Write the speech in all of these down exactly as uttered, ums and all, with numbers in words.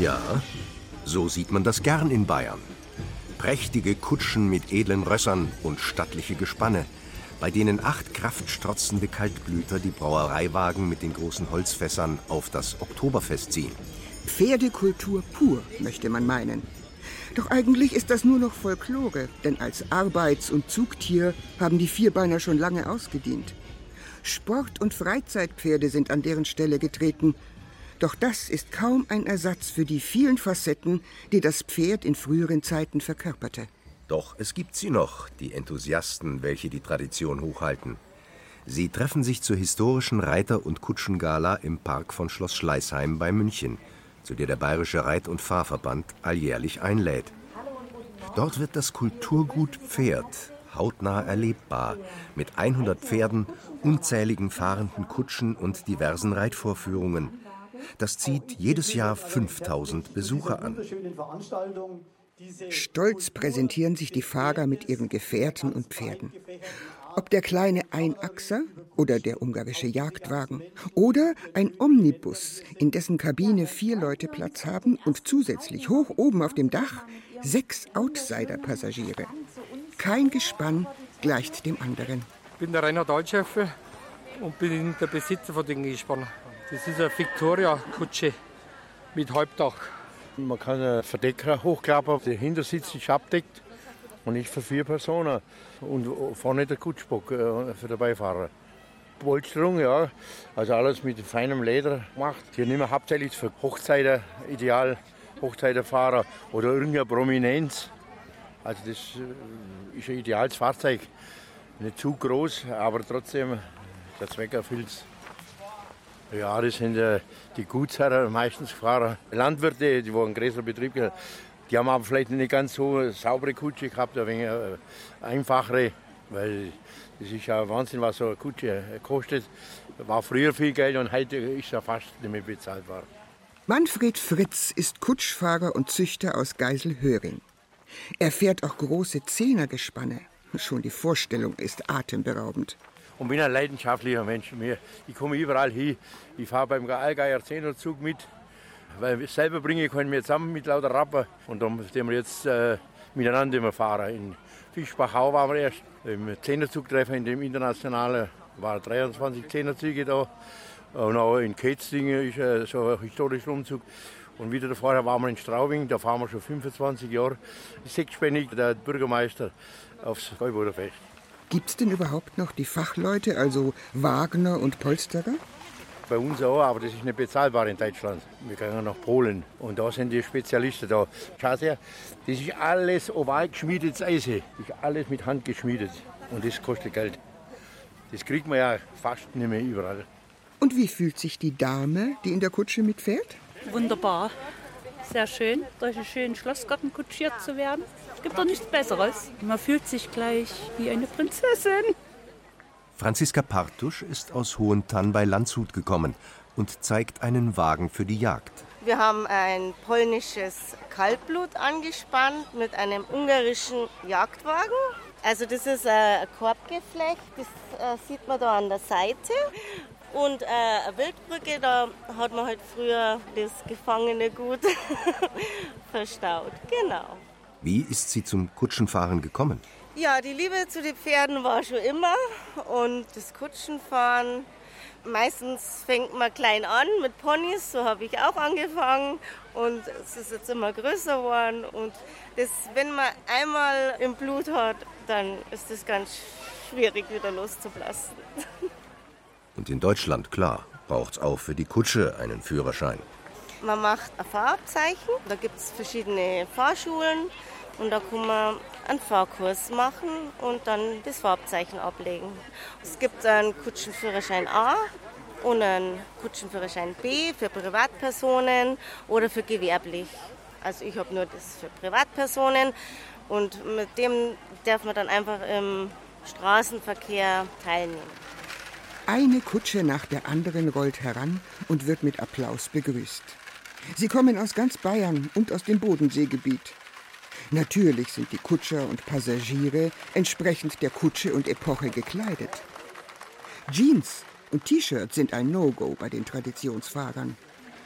Ja, so sieht man das gern in Bayern. Prächtige Kutschen mit edlen Rössern und stattliche Gespanne, bei denen acht kraftstrotzende Kaltblüter die Brauereiwagen mit den großen Holzfässern auf das Oktoberfest ziehen. Pferdekultur pur, möchte man meinen. Doch eigentlich ist das nur noch Folklore, denn als Arbeits- und Zugtier haben die Vierbeiner schon lange ausgedient. Sport- und Freizeitpferde sind an deren Stelle getreten. Doch das ist kaum ein Ersatz für die vielen Facetten, die das Pferd in früheren Zeiten verkörperte. Doch es gibt sie noch, die Enthusiasten, welche die Tradition hochhalten. Sie treffen sich zur historischen Reiter- und Kutschengala im Park von Schloss Schleißheim bei München, zu der der Bayerische Reit- und Fahrverband alljährlich einlädt. Dort wird das Kulturgut Pferd hautnah erlebbar, mit hundert Pferden, unzähligen fahrenden Kutschen und diversen Reitvorführungen. Das zieht jedes Jahr fünftausend Besucher an. Stolz präsentieren sich die Fahrer mit ihren Gefährten und Pferden. Ob der kleine Einachser oder der ungarische Jagdwagen oder ein Omnibus, in dessen Kabine vier Leute Platz haben und zusätzlich hoch oben auf dem Dach sechs Outsider-Passagiere. Kein Gespann gleicht dem anderen. Ich bin der Rainer Dahlschäfer und bin der Besitzer von dem Gespann. Das ist eine Victoria-Kutsche mit Halbdach. Man kann einen Verdecker hochklappen, der Hintersitz ist abdeckt und ich für vier Personen. Und vorne der Kutschbock für den Beifahrer. Polsterung, ja, also alles mit feinem Leder gemacht. Hier nehmen wir hauptsächlich für Hochzeiten, ideal Hochzeitenfahrer oder irgendeine Prominenz. Also das ist ein ideales Fahrzeug. Nicht zu groß, aber trotzdem der Zweck erfüllt es. Ja, das sind äh, die Gutsherren, meistens Fahrer. Landwirte, die einen größeren Betrieb haben. Die haben aber vielleicht nicht ganz so eine saubere Kutsche gehabt, ein wenig äh, einfachere. Weil das ist ja Wahnsinn, was so eine Kutsche kostet. War früher viel Geld und heute ist ja fast nicht mehr bezahlbar. Manfred Fritz ist Kutschfahrer und Züchter aus Geiselhöring. Er fährt auch große Zehnergespanne. Schon die Vorstellung ist atemberaubend. Und bin ein leidenschaftlicher Mensch. Ich komme überall hin. Ich fahre beim Allgäuer Zehnerzug mit. Weil selber bringe ich keinen mehr zusammen mit lauter Rapper. Und dann müssen wir jetzt äh, miteinander immer fahren. In Fischbachau waren wir erst im Zehnerzugtreffer in dem internationalen. Waren dreiundzwanzig Zehnerzüge da. Und auch in Ketzlingen ist äh, so ein historischer Umzug. Und wieder vorher waren wir in Straubing. Da fahren wir schon fünfundzwanzig Jahre. Sechsspännig, der Bürgermeister aufs Gäuboderfest. Gibt es denn überhaupt noch die Fachleute, also Wagner und Polsterer? Bei uns auch, aber das ist nicht bezahlbar in Deutschland. Wir gehen nach Polen und da sind die Spezialisten da. Schau her, das ist alles oval geschmiedetes Eisen. Das ist alles mit Hand geschmiedet und das kostet Geld. Das kriegt man ja fast nicht mehr überall. Und wie fühlt sich die Dame, die in der Kutsche mitfährt? Wunderbar. Sehr schön, durch einen schönen Schlossgarten kutschiert zu werden. Es gibt doch nichts Besseres. Man fühlt sich gleich wie eine Prinzessin. Franziska Partusch ist aus Hohentann bei Landshut gekommen und zeigt einen Wagen für die Jagd. Wir haben ein polnisches Kaltblut angespannt mit einem ungarischen Jagdwagen. Also das ist ein Korbgeflecht, das äh, sieht man da an der Seite. Und äh, eine Wildbrücke, da hat man halt früher das gefangene Gut verstaut. Genau. Wie ist sie zum Kutschenfahren gekommen? Ja, die Liebe zu den Pferden war schon immer. Und das Kutschenfahren, meistens fängt man klein an mit Ponys, so habe ich auch angefangen. Und es ist jetzt immer größer geworden. Und das, wenn man einmal im Blut hat, dann ist es ganz schwierig, wieder loszulassen. Und in Deutschland, klar, braucht es auch für die Kutsche einen Führerschein. Man macht ein Fahrabzeichen, da gibt es verschiedene Fahrschulen und da kann man einen Fahrkurs machen und dann das Fahrabzeichen ablegen. Es gibt einen Kutschenführerschein A und einen Kutschenführerschein B für Privatpersonen oder für gewerblich. Also ich habe nur das für Privatpersonen und mit dem darf man dann einfach im Straßenverkehr teilnehmen. Eine Kutsche nach der anderen rollt heran und wird mit Applaus begrüßt. Sie kommen aus ganz Bayern und aus dem Bodenseegebiet. Natürlich sind die Kutscher und Passagiere entsprechend der Kutsche und Epoche gekleidet. Jeans und T-Shirt sind ein No-Go bei den Traditionsfahrern.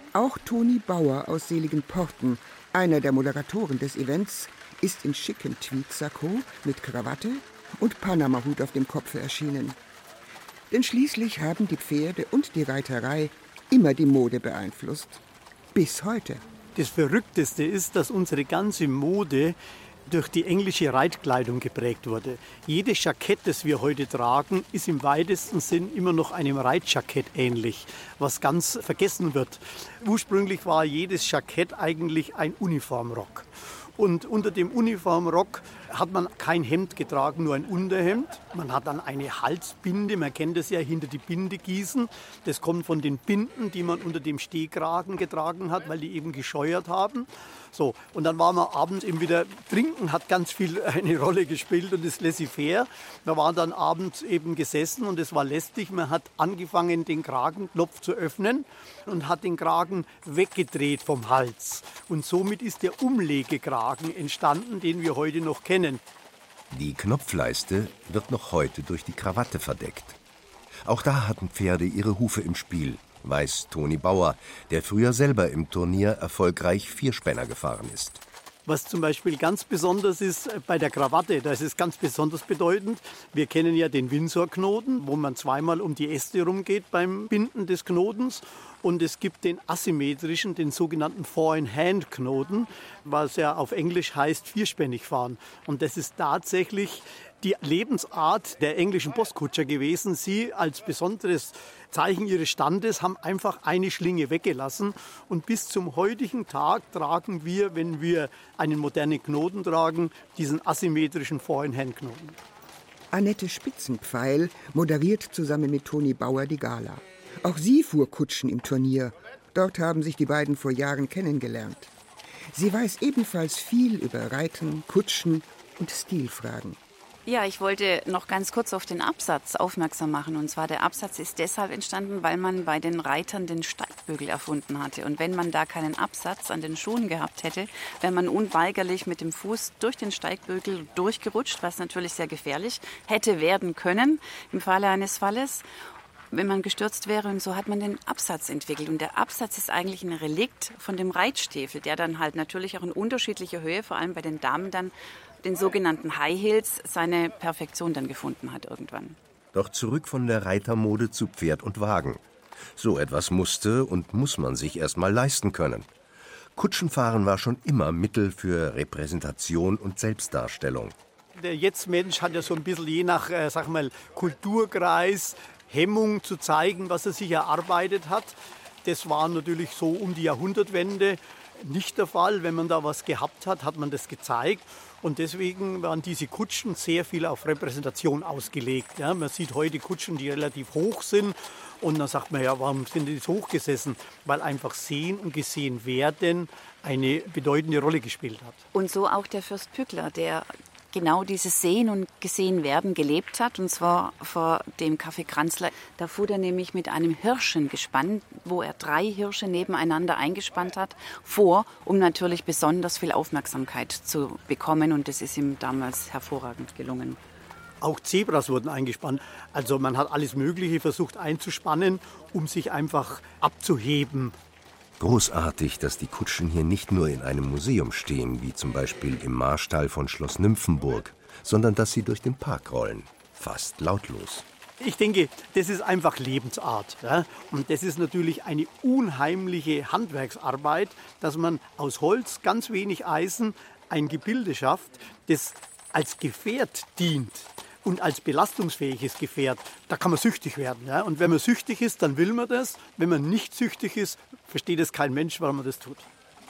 Auch Toni Bauer aus Seligenporten, einer der Moderatoren des Events, ist in schickem Tweedsakko mit Krawatte und Panamahut auf dem Kopfe erschienen. Denn schließlich haben die Pferde und die Reiterei immer die Mode beeinflusst. Bis heute. Das Verrückteste ist, dass unsere ganze Mode durch die englische Reitkleidung geprägt wurde. Jedes Jackett, das wir heute tragen, ist im weitesten Sinn immer noch einem Reitjackett ähnlich, was ganz vergessen wird. Ursprünglich war jedes Jackett eigentlich ein Uniformrock. Und unter dem Uniformrock hat man kein Hemd getragen, nur ein Unterhemd. Man hat dann eine Halsbinde, man kennt das ja, hinter die Binde gießen. Das kommt von den Binden, die man unter dem Stehkragen getragen hat, weil die eben gescheuert haben. So, und dann war man abends eben wieder trinken, hat ganz viel eine Rolle gespielt und das laissez-faire. Wir waren dann abends eben gesessen und es war lästig. Man hat angefangen, den Kragenknopf zu öffnen und hat den Kragen weggedreht vom Hals. Und somit ist der Umlegekragen entstanden, den wir heute noch kennen. Die Knopfleiste wird noch heute durch die Krawatte verdeckt. Auch da hatten Pferde ihre Hufe im Spiel, weiß Toni Bauer, der früher selber im Turnier erfolgreich Vierspänner gefahren ist. Was zum Beispiel ganz besonders ist bei der Krawatte, das ist ganz besonders bedeutend. Wir kennen ja den Windsor-Knoten, wo man zweimal um die Äste rumgeht beim Binden des Knotens. Und es gibt den asymmetrischen, den sogenannten Four-in-Hand-Knoten, was ja auf Englisch heißt vierspännig fahren. Und das ist tatsächlich die Lebensart der englischen Postkutscher gewesen. Sie als besonderes Zeichen ihres Standes haben einfach eine Schlinge weggelassen. Und bis zum heutigen Tag tragen wir, wenn wir einen modernen Knoten tragen, diesen asymmetrischen Four-in-Hand-Knoten. Annette Spitzenpfeil moderiert zusammen mit Toni Bauer die Gala. Auch sie fuhr Kutschen im Turnier. Dort haben sich die beiden vor Jahren kennengelernt. Sie weiß ebenfalls viel über Reiten, Kutschen und Stilfragen. Ja, ich wollte noch ganz kurz auf den Absatz aufmerksam machen. Und zwar, der Absatz ist deshalb entstanden, weil man bei den Reitern den Steigbügel erfunden hatte. Und wenn man da keinen Absatz an den Schuhen gehabt hätte, wäre man unweigerlich mit dem Fuß durch den Steigbügel durchgerutscht, was natürlich sehr gefährlich hätte werden können im Falle eines Falles, wenn man gestürzt wäre. Und so hat man den Absatz entwickelt. Und der Absatz ist eigentlich ein Relikt von dem Reitstiefel, der dann halt natürlich auch in unterschiedlicher Höhe, vor allem bei den Damen dann, den sogenannten High Heels, seine Perfektion dann gefunden hat irgendwann. Doch zurück von der Reitermode zu Pferd und Wagen. So etwas musste und muss man sich erst mal leisten können. Kutschenfahren war schon immer Mittel für Repräsentation und Selbstdarstellung. Der Jetzt-Mensch hat ja so ein bisschen je nach, äh, sag mal, Kulturkreis Hemmung zu zeigen, was er sich erarbeitet hat. Das war natürlich so um die Jahrhundertwende nicht der Fall. Wenn man da was gehabt hat, hat man das gezeigt. Und deswegen waren diese Kutschen sehr viel auf Repräsentation ausgelegt. Ja, man sieht heute Kutschen, die relativ hoch sind. Und dann sagt man, ja, warum sind die so hochgesessen? Weil einfach Sehen und Gesehen werden eine bedeutende Rolle gespielt hat. Und so auch der Fürst Pückler, der genau dieses Sehen und Gesehen werden gelebt hat. Und zwar vor dem Café Kranzler. Da fuhr er nämlich mit einem Hirschengespann, wo er drei Hirsche nebeneinander eingespannt hat, vor, um natürlich besonders viel Aufmerksamkeit zu bekommen. Und das ist ihm damals hervorragend gelungen. Auch Zebras wurden eingespannt. Also man hat alles Mögliche versucht einzuspannen, um sich einfach abzuheben. Großartig, dass die Kutschen hier nicht nur in einem Museum stehen, wie zum Beispiel im Marstall von Schloss Nymphenburg, sondern dass sie durch den Park rollen, fast lautlos. Ich denke, das ist einfach Lebensart. Ja? Und das ist natürlich eine unheimliche Handwerksarbeit, dass man aus Holz, ganz wenig Eisen, ein Gebilde schafft, das als Gefährt dient. Und als belastungsfähiges Gefährt, da kann man süchtig werden. Ja? Und wenn man süchtig ist, dann will man das. Wenn man nicht süchtig ist, versteht es kein Mensch, warum man das tut.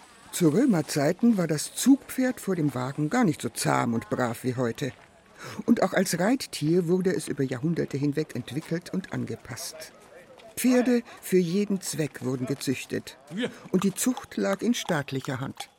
Zu Römerzeiten war das Zugpferd vor dem Wagen gar nicht so zahm und brav wie heute. Und auch als Reittier wurde es über Jahrhunderte hinweg entwickelt und angepasst. Pferde für jeden Zweck wurden gezüchtet. Und die Zucht lag in staatlicher Hand.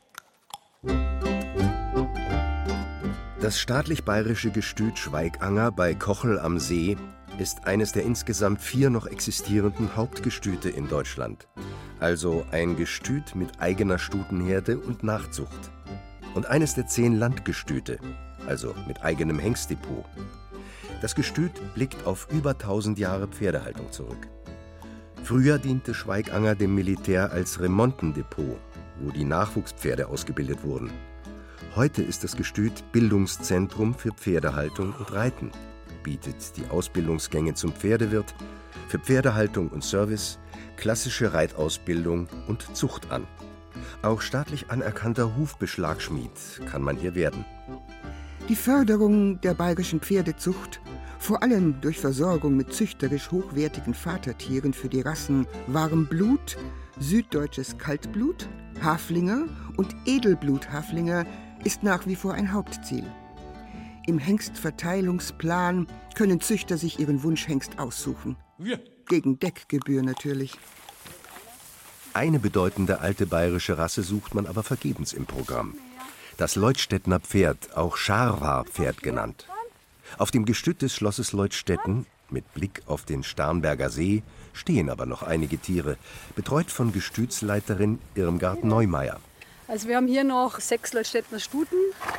Das staatlich-bayerische Gestüt Schweiganger bei Kochel am See ist eines der insgesamt vier noch existierenden Hauptgestüte in Deutschland. Also ein Gestüt mit eigener Stutenherde und Nachzucht. Und eines der zehn Landgestüte, also mit eigenem Hengstdepot. Das Gestüt blickt auf über tausend Jahre Pferdehaltung zurück. Früher diente Schweiganger dem Militär als Remontendepot, wo die Nachwuchspferde ausgebildet wurden. Heute ist das Gestüt Bildungszentrum für Pferdehaltung und Reiten, bietet die Ausbildungsgänge zum Pferdewirt, für Pferdehaltung und Service, klassische Reitausbildung und Zucht an. Auch staatlich anerkannter Hufbeschlagschmied kann man hier werden. Die Förderung der bayerischen Pferdezucht, vor allem durch Versorgung mit züchterisch hochwertigen Vatertieren für die Rassen Warmblut, süddeutsches Kaltblut, Haflinger und Edelblut-Haflinger, ist nach wie vor ein Hauptziel. Im Hengstverteilungsplan können Züchter sich ihren Wunschhengst aussuchen. Gegen Deckgebühr natürlich. Eine bedeutende alte bayerische Rasse sucht man aber vergebens im Programm. Das Leutstädtner Pferd, auch Scharwarpferd genannt. Auf dem Gestüt des Schlosses Leutstetten, mit Blick auf den Starnberger See, stehen aber noch einige Tiere, betreut von Gestütsleiterin Irmgard Neumeier. Also wir haben hier noch sechs Leutstädtner Stuten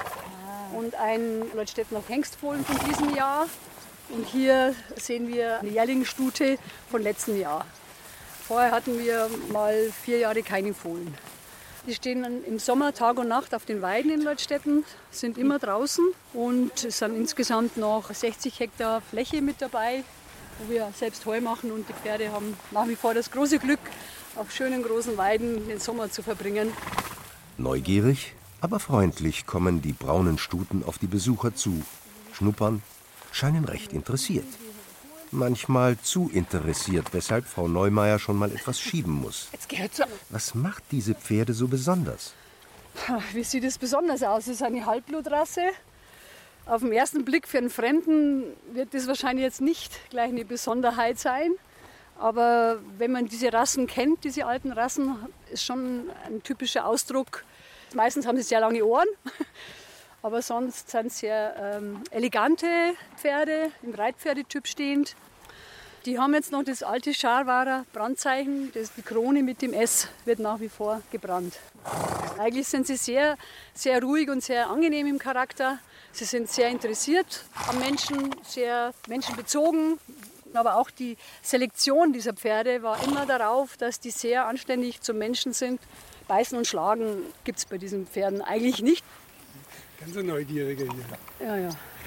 und einen Leutstädtner Hengstfohlen von diesem Jahr. Und hier sehen wir eine Jährlingsstute von letztem Jahr. Vorher hatten wir mal vier Jahre keine Fohlen. Die stehen im Sommer Tag und Nacht auf den Weiden in Leutstetten, sind immer draußen und es sind insgesamt noch sechzig Hektar Fläche mit dabei, wo wir selbst Heu machen, und die Pferde haben nach wie vor das große Glück, auf schönen großen Weiden den Sommer zu verbringen. Neugierig, aber freundlich kommen die braunen Stuten auf die Besucher zu, schnuppern, scheinen recht interessiert. Manchmal zu interessiert, weshalb Frau Neumeier schon mal etwas schieben muss. Was macht diese Pferde so besonders? Wie sieht es besonders aus? Es ist eine Halbblutrasse. Auf den ersten Blick für einen Fremden wird das wahrscheinlich jetzt nicht gleich eine Besonderheit sein. Aber wenn man diese Rassen kennt, diese alten Rassen, ist schon ein typischer Ausdruck. Meistens haben sie sehr lange Ohren, aber sonst sind es sehr ähm, elegante Pferde, im Reitpferdetyp stehend. Die haben jetzt noch das alte Scharwarer Brandzeichen, das, die Krone mit dem S wird nach wie vor gebrannt. Eigentlich sind sie sehr, sehr ruhig und sehr angenehm im Charakter. Sie sind sehr interessiert am Menschen, sehr menschenbezogen. Aber auch die Selektion dieser Pferde war immer darauf, dass die sehr anständig zum Menschen sind. Beißen und Schlagen gibt es bei diesen Pferden eigentlich nicht. Ganz so Neugierige hier. Ja, ja.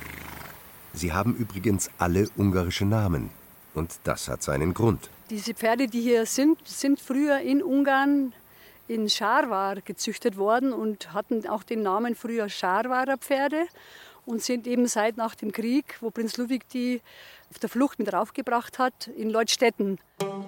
Sie haben übrigens alle ungarische Namen. Und das hat seinen Grund. Diese Pferde, die hier sind, sind früher in Ungarn in Scharwar gezüchtet worden und hatten auch den Namen früher Scharwarer Pferde und sind eben seit nach dem Krieg, wo Prinz Ludwig die auf der Flucht mit raufgebracht hat, in Leutstetten.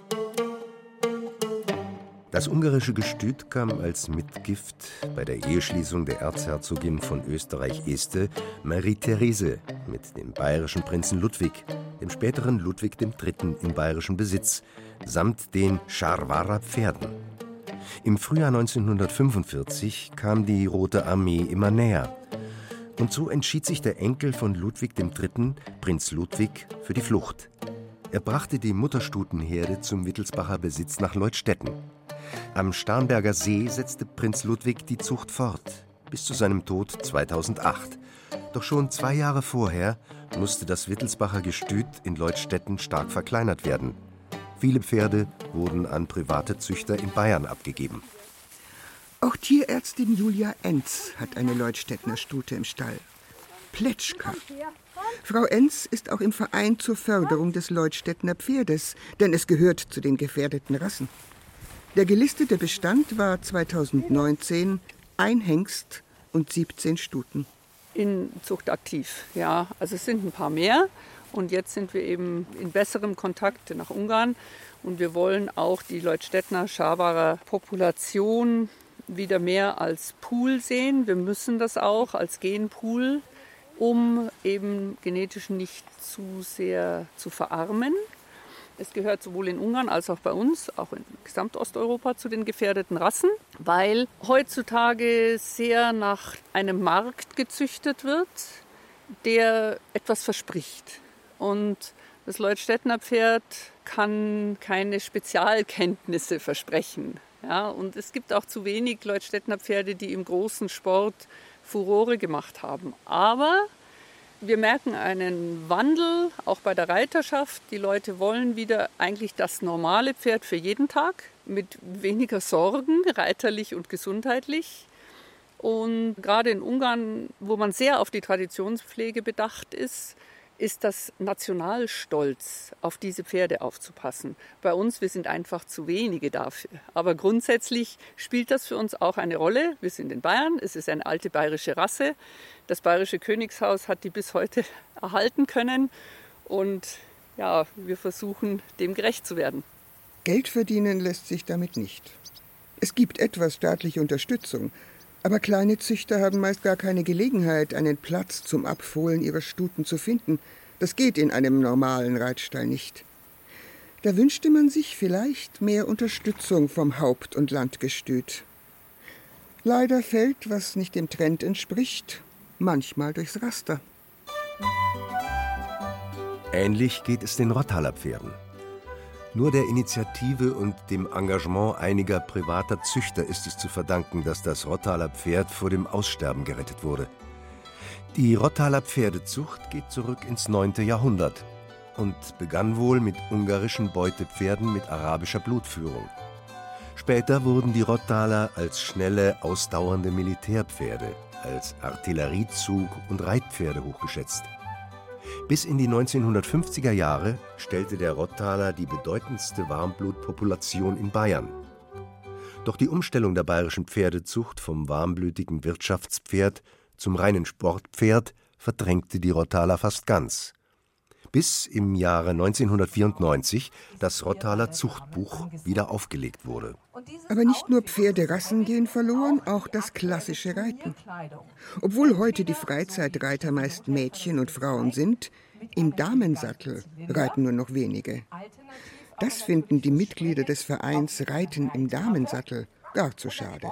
Das ungarische Gestüt kam als Mitgift bei der Eheschließung der Erzherzogin von Österreich-Este, Marie-Therese, mit dem bayerischen Prinzen Ludwig, dem späteren Ludwig der Dritte in bayerischen Besitz, samt den Scharwarer Pferden. Im Frühjahr neunzehnhundertfünfundvierzig kam die Rote Armee immer näher. Und so entschied sich der Enkel von Ludwig der Dritte, Prinz Ludwig, für die Flucht. Er brachte die Mutterstutenherde zum Wittelsbacher Besitz nach Leutstetten. Am Starnberger See setzte Prinz Ludwig die Zucht fort, bis zu seinem Tod zweitausendacht. Doch schon zwei Jahre vorher musste das Wittelsbacher Gestüt in Leutstetten stark verkleinert werden. Viele Pferde wurden an private Züchter in Bayern abgegeben. Auch Tierärztin Julia Enz hat eine Leutstettner Stute im Stall. Pletschka. Frau Enz ist auch im Verein zur Förderung des Leutstettner Pferdes, denn es gehört zu den gefährdeten Rassen. Der gelistete Bestand war zweitausendneunzehn ein Hengst und siebzehn Stuten. In Zucht aktiv, ja. Also es sind ein paar mehr. Und jetzt sind wir eben in besserem Kontakt nach Ungarn. Und wir wollen auch die Leutstettner Scharwarer Population wieder mehr als Pool sehen. Wir müssen das auch als Genpool, um eben genetisch nicht zu sehr zu verarmen. Es gehört sowohl in Ungarn als auch bei uns, auch in Gesamtosteuropa, zu den gefährdeten Rassen, weil heutzutage sehr nach einem Markt gezüchtet wird, der etwas verspricht. Und das Leutstettner Pferd kann keine Spezialkenntnisse versprechen. Ja, und es gibt auch zu wenig Leutstettner Pferde, die im großen Sport Furore gemacht haben. Aber Wir merken einen Wandel, auch bei der Reiterschaft. Die Leute wollen wieder eigentlich das normale Pferd für jeden Tag, mit weniger Sorgen, reiterlich und gesundheitlich. Und gerade in Ungarn, wo man sehr auf die Traditionspflege bedacht ist, ist das Nationalstolz, auf diese Pferde aufzupassen. Bei uns, wir sind einfach zu wenige dafür. Aber grundsätzlich spielt das für uns auch eine Rolle. Wir sind in Bayern, es ist eine alte bayerische Rasse. Das bayerische Königshaus hat die bis heute erhalten können. Und ja, wir versuchen, dem gerecht zu werden. Geld verdienen lässt sich damit nicht. Es gibt etwas staatliche Unterstützung, aber kleine Züchter haben meist gar keine Gelegenheit, einen Platz zum Abfohlen ihrer Stuten zu finden. Das geht in einem normalen Reitstall nicht. Da wünschte man sich vielleicht mehr Unterstützung vom Haupt- und Landgestüt. Leider fällt, was nicht dem Trend entspricht, manchmal durchs Raster. Ähnlich geht es den Rottaler Pferden. Nur der Initiative und dem Engagement einiger privater Züchter ist es zu verdanken, dass das Rottaler Pferd vor dem Aussterben gerettet wurde. Die Rottaler Pferdezucht geht zurück ins neunte Jahrhundert und begann wohl mit ungarischen Beutepferden mit arabischer Blutführung. Später wurden die Rottaler als schnelle, ausdauernde Militärpferde, als Artilleriezug- und Reitpferde hochgeschätzt. Bis in die neunzehnhundertfünfziger Jahre stellte der Rottaler die bedeutendste Warmblutpopulation in Bayern. Doch die Umstellung der bayerischen Pferdezucht vom warmblütigen Wirtschaftspferd zum reinen Sportpferd verdrängte die Rottaler fast ganz. Bis im Jahre neunzehnhundertvierundneunzig das Rottaler Zuchtbuch wieder aufgelegt wurde. Aber nicht nur Pferderassen gehen verloren, auch das klassische Reiten. Obwohl heute die Freizeitreiter meist Mädchen und Frauen sind, im Damensattel reiten nur noch wenige. Das finden die Mitglieder des Vereins Reiten im Damensattel gar zu schade.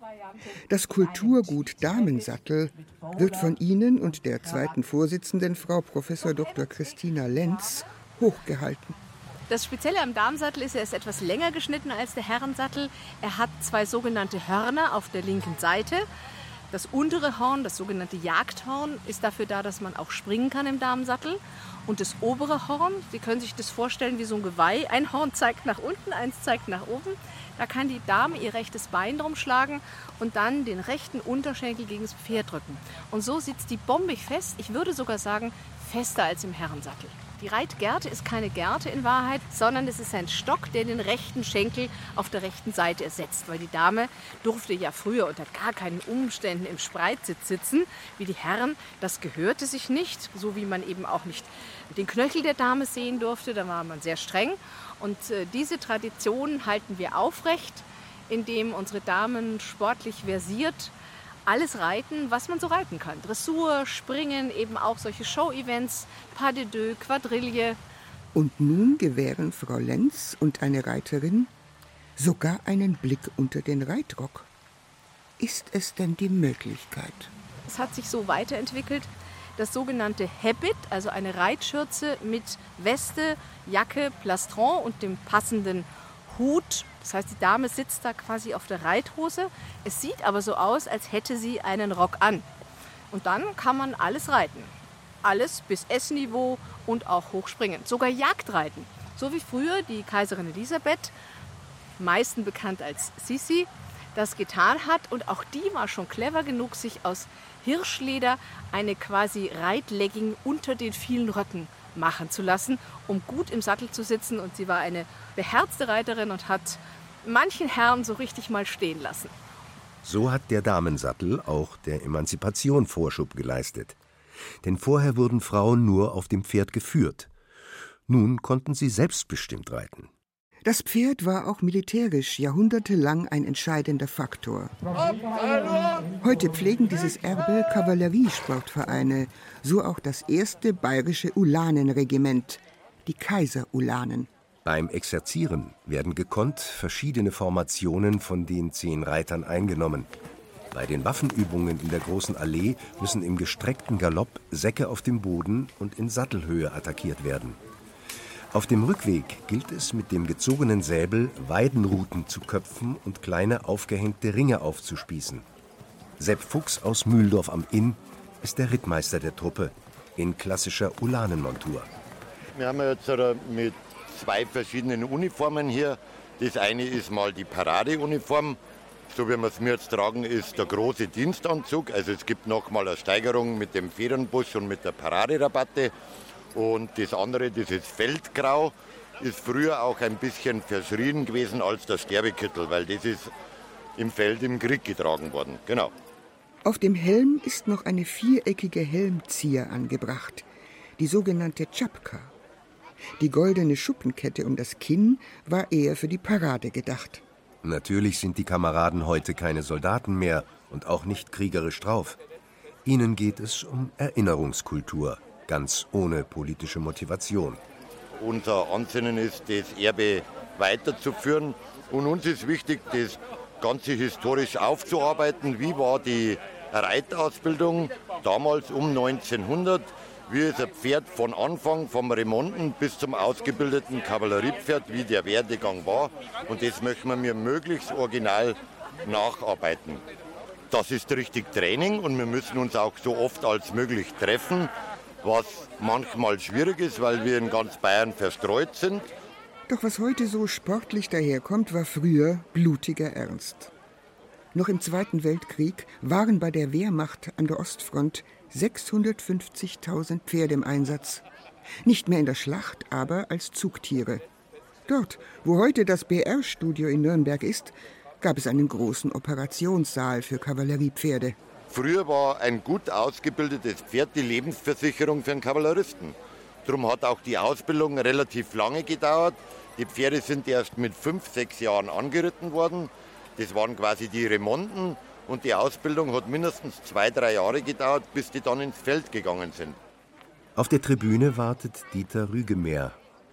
Das Kulturgut Damensattel wird von Ihnen und der zweiten Vorsitzenden, Frau Professor Doktor Christina Lenz, hochgehalten. Das Spezielle am Damensattel ist, er ist etwas länger geschnitten als der Herrensattel. Er hat zwei sogenannte Hörner auf der linken Seite. Das untere Horn, das sogenannte Jagdhorn, ist dafür da, dass man auch springen kann im Damensattel. Und das obere Horn, Sie können sich das vorstellen wie so ein Geweih. Ein Horn zeigt nach unten, eins zeigt nach oben. Da kann die Dame ihr rechtes Bein drum schlagen und dann den rechten Unterschenkel gegen das Pferd drücken. Und so sitzt die bombig fest, ich würde sogar sagen, fester als im Herrensattel. Die Reitgerte ist keine Gerte in Wahrheit, sondern es ist ein Stock, der den rechten Schenkel auf der rechten Seite ersetzt. Weil die Dame durfte ja früher unter gar keinen Umständen im Spreitsitz sitzen, wie die Herren. Das gehörte sich nicht, so wie man eben auch nicht den Knöchel der Dame sehen durfte. Da war man sehr streng. Und äh, diese Tradition halten wir aufrecht, indem unsere Damen sportlich versiert alles reiten, was man so reiten kann. Dressur, Springen, eben auch solche Show-Events, Pas de deux, Quadrille. Und nun gewähren Frau Lenz und eine Reiterin sogar einen Blick unter den Reitrock. Ist es denn die Möglichkeit? Es hat sich so weiterentwickelt, das sogenannte Habit, also eine Reitschürze mit Weste, Jacke, Plastron und dem passenden Hut. Das heißt, die Dame sitzt da quasi auf der Reithose. Es sieht aber so aus, als hätte sie einen Rock an. Und dann kann man alles reiten. Alles bis S-Niveau und auch hochspringen. Sogar Jagdreiten. So wie früher die Kaiserin Elisabeth, meisten bekannt als Sissi, das getan hat. Und auch die war schon clever genug, sich aus Hirschleder eine quasi Reitlegging unter den vielen Röcken machen zu lassen, um gut im Sattel zu sitzen. Und sie war eine beherzte Reiterin und hat manchen Herrn so richtig mal stehen lassen. So hat der Damensattel auch der Emanzipation Vorschub geleistet. Denn vorher wurden Frauen nur auf dem Pferd geführt. Nun konnten sie selbstbestimmt reiten. Das Pferd war auch militärisch jahrhundertelang ein entscheidender Faktor. Heute pflegen dieses Erbe Kavalleriesportvereine, so auch das erste bayerische Ulanenregiment, die Kaiser-Ulanen. Beim Exerzieren werden gekonnt verschiedene Formationen von den zehn Reitern eingenommen. Bei den Waffenübungen in der großen Allee müssen im gestreckten Galopp Säcke auf dem Boden und in Sattelhöhe attackiert werden. Auf dem Rückweg gilt es, mit dem gezogenen Säbel Weidenruten zu köpfen und kleine aufgehängte Ringe aufzuspießen. Sepp Fuchs aus Mühldorf am Inn ist der Rittmeister der Truppe. in klassischer Ulanenmontur. Wir haben jetzt mit zwei verschiedenen Uniformen hier. Das eine ist mal die Paradeuniform. So wie wir es mir jetzt tragen, ist der große Dienstanzug. Also es gibt nochmal eine Steigerung mit dem Federnbusch und mit der Paraderabatte. Und das andere, dieses Feldgrau, ist früher auch ein bisschen verschrien gewesen als der Sterbekittel, weil das ist im Feld im Krieg getragen worden. Genau. Auf dem Helm ist noch eine viereckige Helmzier angebracht, die sogenannte Tschapka. Die goldene Schuppenkette um das Kinn war eher für die Parade gedacht. Natürlich sind die Kameraden heute keine Soldaten mehr und auch nicht kriegerisch drauf. Ihnen geht es um Erinnerungskultur, ganz ohne politische Motivation. Unser Ansinnen ist, das Erbe weiterzuführen. Und uns ist wichtig, das Ganze historisch aufzuarbeiten. Wie war die Reiterausbildung damals um neunzehnhundert? Wie ist ein Pferd von Anfang, vom Remonten bis zum ausgebildeten Kavalleriepferd, wie der Werdegang war. Und das möchten wir möglichst original nacharbeiten. Das ist richtig Training und wir müssen uns auch so oft als möglich treffen, was manchmal schwierig ist, weil wir in ganz Bayern verstreut sind. Doch was heute so sportlich daherkommt, war früher blutiger Ernst. Noch im Zweiten Weltkrieg waren bei der Wehrmacht an der Ostfront sechshundertfünfzigtausend Pferde im Einsatz. Nicht mehr in der Schlacht, aber als Zugtiere. Dort, wo heute das B R-Studio in Nürnberg ist, gab es einen großen Operationssaal für Kavalleriepferde. Früher war ein gut ausgebildetes Pferd die Lebensversicherung für einen Kavalleristen. Darum hat auch die Ausbildung relativ lange gedauert. Die Pferde sind erst mit fünf, sechs Jahren angeritten worden. Das waren quasi die Remonten. Und die Ausbildung hat mindestens zwei, drei Jahre gedauert, bis die dann ins Feld gegangen sind. Auf der Tribüne wartet Dieter Rügemeer.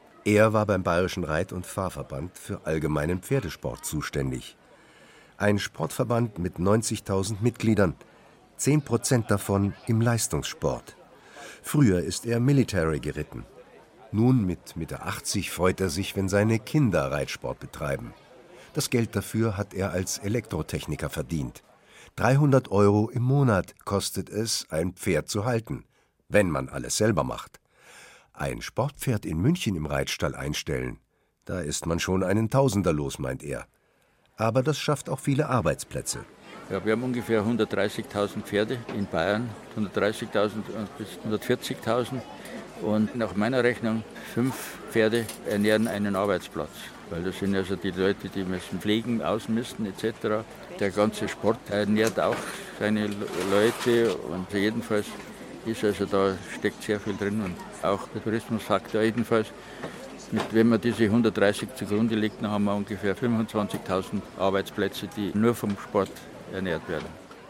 Er war beim Bayerischen Reit- und Fahrverband für allgemeinen Pferdesport zuständig. Ein Sportverband mit neunzigtausend Mitgliedern, zehn Prozent davon im Leistungssport. Früher ist er Military geritten. Nun mit Mitte achtzig freut er sich, wenn seine Kinder Reitsport betreiben. Das Geld dafür hat er als Elektrotechniker verdient. dreihundert Euro im Monat kostet es, ein Pferd zu halten, wenn man alles selber macht. Ein Sportpferd in München im Reitstall einstellen, da ist man schon einen Tausender los, meint er. Aber das schafft auch viele Arbeitsplätze. Ja, wir haben ungefähr hundertdreißigtausend Pferde in Bayern, hundertdreißigtausend bis hundertvierzigtausend. Und nach meiner Rechnung, fünf Pferde ernähren einen Arbeitsplatz. Weil das sind also die Leute, die müssen pflegen, ausmisten et cetera. Der ganze Sport ernährt auch seine Leute und jedenfalls ist also da steckt sehr viel drin und auch der Tourismusfaktor jedenfalls. Mit, wenn man diese hundertdreißig zugrunde legt, dann haben wir ungefähr fünfundzwanzigtausend Arbeitsplätze, die nur vom Sport ernährt werden.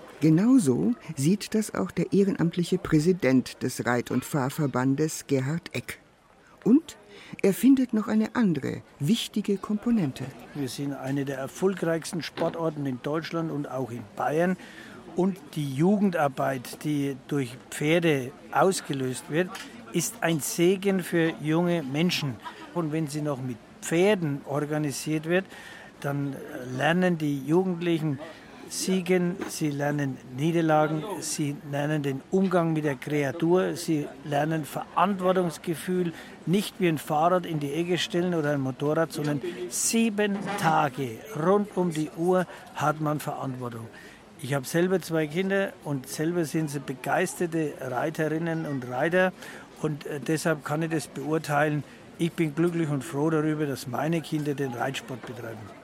Genauso sieht das auch der ehrenamtliche Präsident des Reit- und Fahrverbandes, Gerhard Eck. Und er findet noch eine andere, wichtige Komponente. Wir sind eine der erfolgreichsten Sportarten in Deutschland und auch in Bayern. Und die Jugendarbeit, die durch Pferde ausgelöst wird, ist ein Segen für junge Menschen. Und wenn sie noch mit Pferden organisiert wird, dann lernen die Jugendlichen Siegen, sie lernen Niederlagen, sie lernen den Umgang mit der Kreatur, sie lernen Verantwortungsgefühl, nicht wie ein Fahrrad in die Ecke stellen oder ein Motorrad, sondern sieben Tage rund um die Uhr hat man Verantwortung. Ich habe selber zwei Kinder und selber sind sie begeisterte Reiterinnen und Reiter und deshalb kann ich das beurteilen. Ich bin glücklich und froh darüber, dass meine Kinder den Reitsport betreiben.